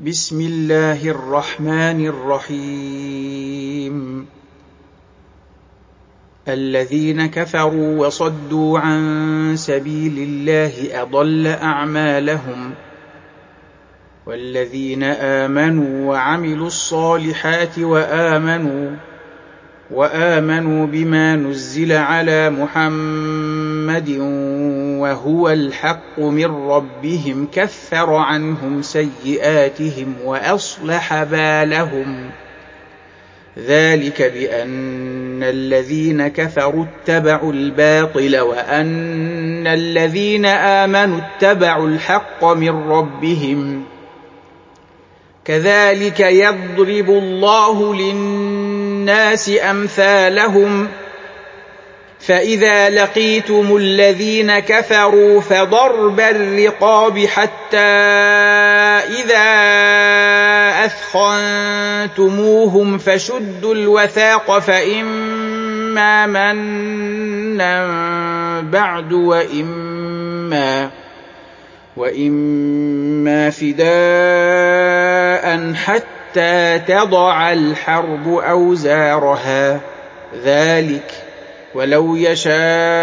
بسم الله الرحمن الرحيم الذين كفروا وصدوا عن سبيل الله أضل أعمالهم والذين آمنوا وعملوا الصالحات وآمنوا بما نزل على محمد وهو الحق من ربهم كفر عنهم سيئاتهم وأصلح بالهم ذلك بأن الذين كفروا اتبعوا الباطل وأن الذين آمنوا اتبعوا الحق من ربهم كذلك يضرب الله للناس أمثالهم فإذا لقيتم الذين كفروا فضرب الرقاب حتى إذا أثخنتموهم فشدوا الوثاق فإما منا بعد وإما فداء حتى تضع الحرب أوزارها ذلك ولو يشاء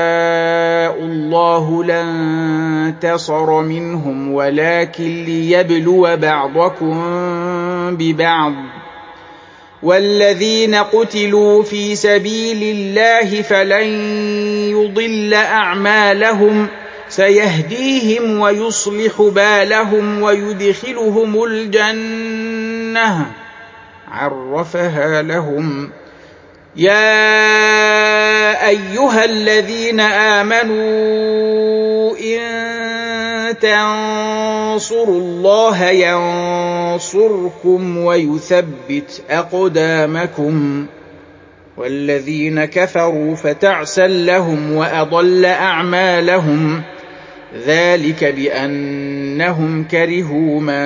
الله لانتصر منهم ولكن ليبلو بعضكم ببعض والذين قتلوا في سبيل الله فلن يضل أعمالهم سيهديهم ويصلح بالهم ويدخلهم الجنة عرفها لهم يا أيها الذين آمنوا إن تنصروا الله ينصركم ويثبت أقدامكم والذين كفروا فتعسا لهم وأضل أعمالهم ذلك بأنهم كرهوا ما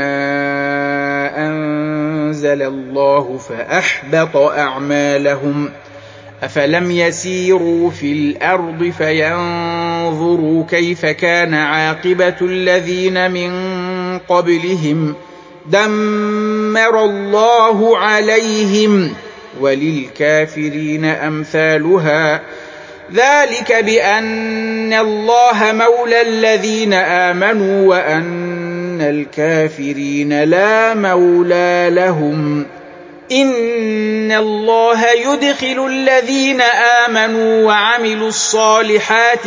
أنزل الله فأحبط أعمالهم أفلم يسيروا في الأرض فينظروا كيف كان عاقبة الذين من قبلهم دمر الله عليهم وللكافرين أمثالها ذلك بأن الله مولى الذين آمنوا وأن الكافرين لا مولى لهم إن الله يدخل الذين آمنوا وعملوا الصالحات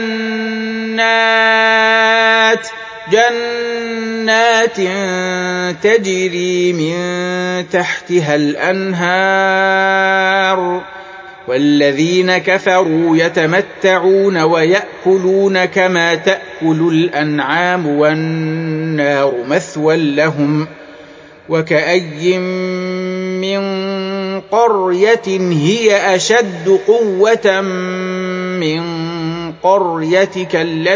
جنات تجري من تحتها الأنهار والذين كفروا يتمتعون ويأكلون كما تأكل الأنعام والنار مثوى لهم وكأي من قرية هي أشد قوة من قريتك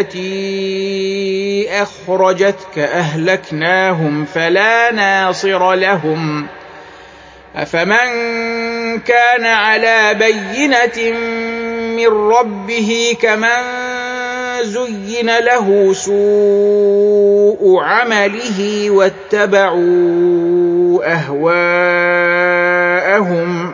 التي أخرجتك أهلكناهم فلا ناصر لهم أفمن كان على بينة من ربه كمن زين له سوء عمله واتبعوا أهواءهم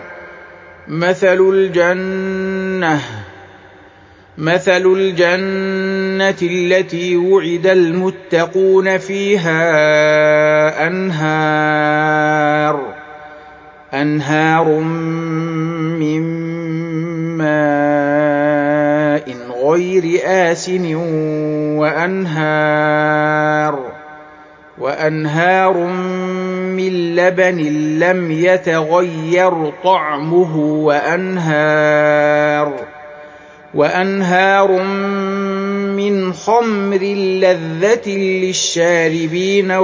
مثل الجنة التي وعد المتقون فيها أنهار من ماء غير آسن وأنهار من لبن لم يتغير طعمه وأنهار من خمر لذة للشاربين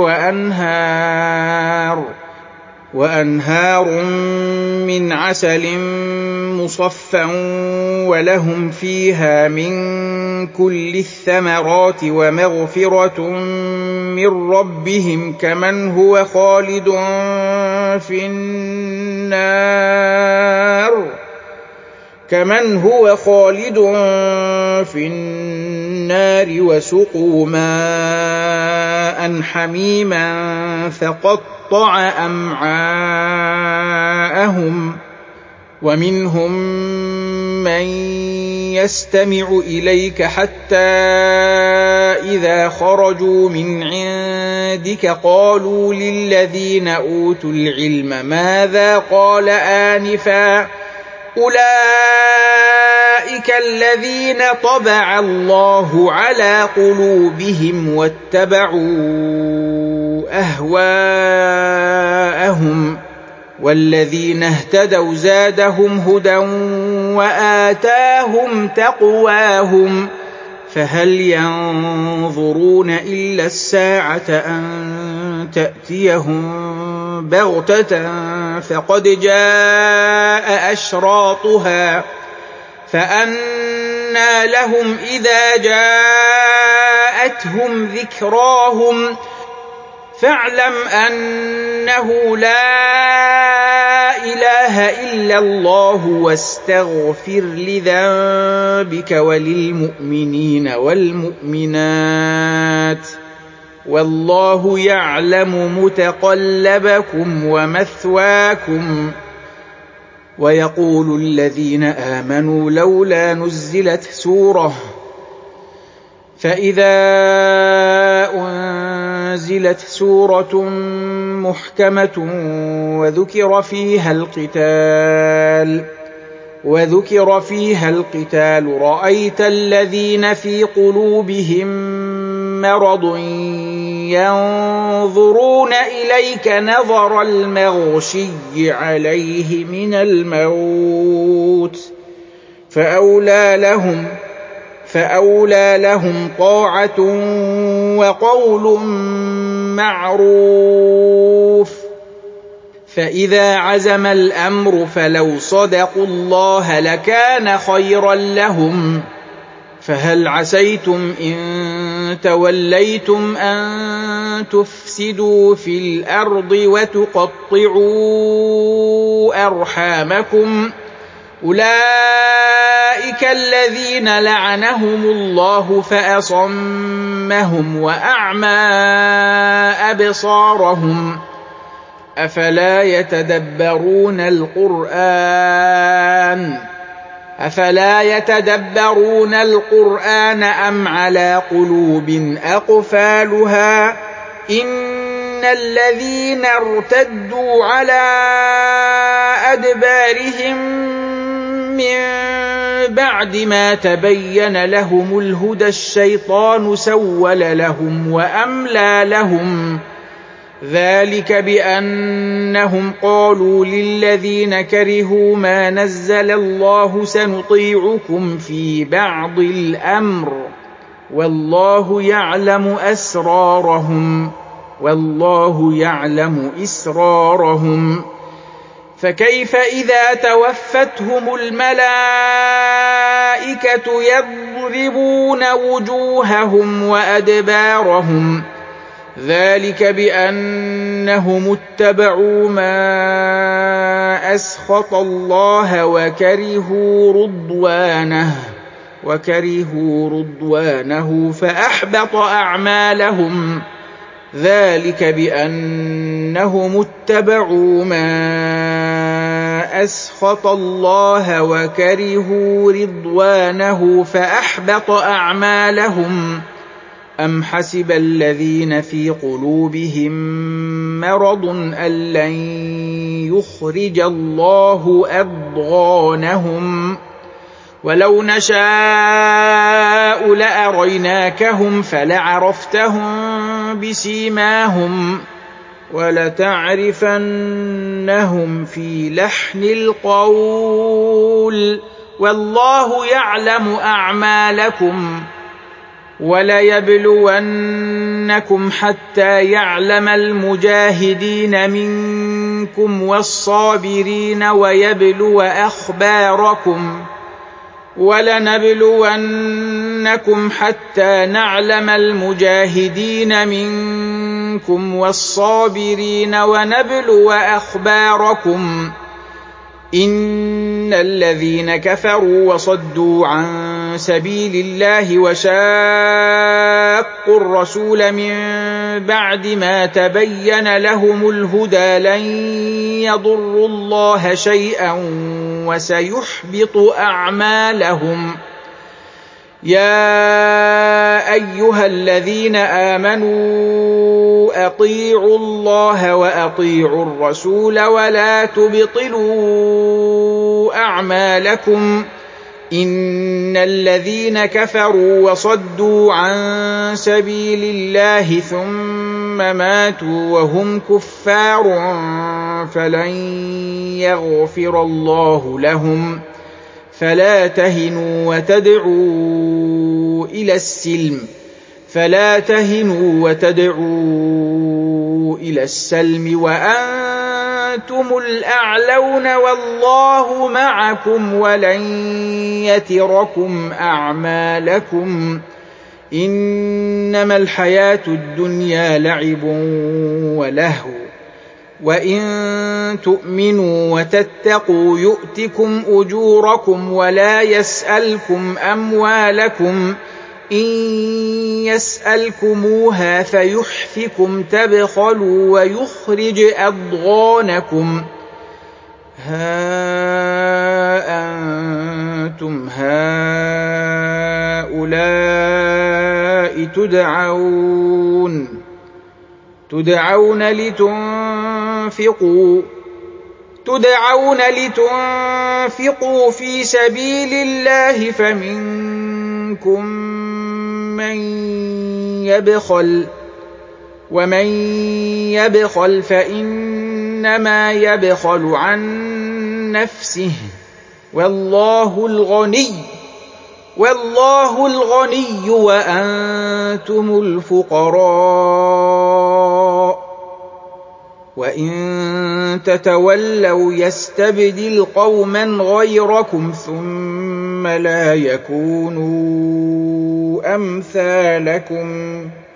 وأنهار من عسل مصفى ولهم فيها من كل الثمرات ومغفرة من ربهم كمن هو خالد في النار كمن هو خالد في النار وسقوا ماء حميما فقطع أمعاءهم ومنهم من يستمع إليك حتى إذا خرجوا من عندك قالوا للذين أوتوا العلم ماذا قال آنفا أولئك الذين طبع الله على قلوبهم واتبعوا أهواءهم والذين اهتدوا زادهم هدى وآتاهم تقواهم فهل ينظرون إلا الساعة أن تأتيهم بغتة فقد جاء أشراطها فأنى لهم إذا جاءتهم ذكراهم فاعلم أنه لا إله إلا الله واستغفر لذنبك وللمؤمنين والمؤمنات والله يعلم متقلبكم ومثواكم ويقول الذين آمنوا لولا نزلت سورة فإذا أنزلت سورة محكمة وذكر فيها القتال رأيت الذين في قلوبهم مرض ينظرون إليك نظر المغشي عليه من الموت فأولى لهم طاعة وقول معروف فإذا عزم الأمر فلو صدقوا الله لكان خيرا لهم فهل عسيتم إن توليتم أن تفسدوا في الأرض وتقطعوا أرحامكم أولئك الذين لعنهم الله فأصمهم وأعمى أبصارهم أفلا يتدبرون القرآن أم على قلوب أقفالها إن الذين ارتدوا على أدبارهم من بعد ما تبين لهم الهدى الشيطان سول لهم وأملى لهم ذلك بأنهم قالوا للذين كرهوا ما نزل الله سنطيعكم في بعض الأمر والله يعلم إسرارهم فكيف إذا توفتهم الملائكة يضربون وجوههم وأدبارهم ذلك بأنهم اتبعوا ما أسخط الله وكرهوا رضوانه فأحبط أعمالهم ذلك بأنهم اتبعوا ما أسخط الله وكرهوا رضوانه فأحبط أعمالهم أم حسب الذين في قلوبهم مرض أن لن يخرج الله أضغانهم ولو نشاء لأريناكهم فلعرفتهم بسيماهم ولتعرفنهم في لحن القول والله يعلم أعمالكم وليبلونكم حتى يعلم المجاهدين منكم والصابرين ويبلو أخباركم ولنبلونكم حتى نعلم المجاهدين منكم والصابرين ونبلو أخباركم إن إن الذين كفروا وصدوا عن سبيل الله وشاقوا الرسول من بعد ما تبين لهم الهدى لن يضروا الله شيئا وسيحبط أعمالهم. يا أيها الذين آمنوا أطيعوا الله وأطيعوا الرسول ولا تبطلوا أعمالكم إن الذين كفروا وصدوا عن سبيل الله ثم ماتوا وهم كفار فلن يغفر الله لهم فلا تهنوا وتدعوا إلى السلم وأنتم الأعلون والله معكم ولن يتركم أعمالكم إنما الحياة الدنيا لعب ولهو وإن تؤمنوا وتتقوا يؤتكم أجوركم ولا يسألكم أموالكم إن يسألكموها فيحفكم تبخلوا ويخرج أضغانكم ها أنتم هؤلاء تدعون لتنفقوا في سبيل الله فمنكم من يبخل ومن يبخل فإنما يبخل عن نفسه والله الغني وأنتم الفقراء وإن تتولوا يستبدل قوما غيركم ثم لا يكونوا أمثالكم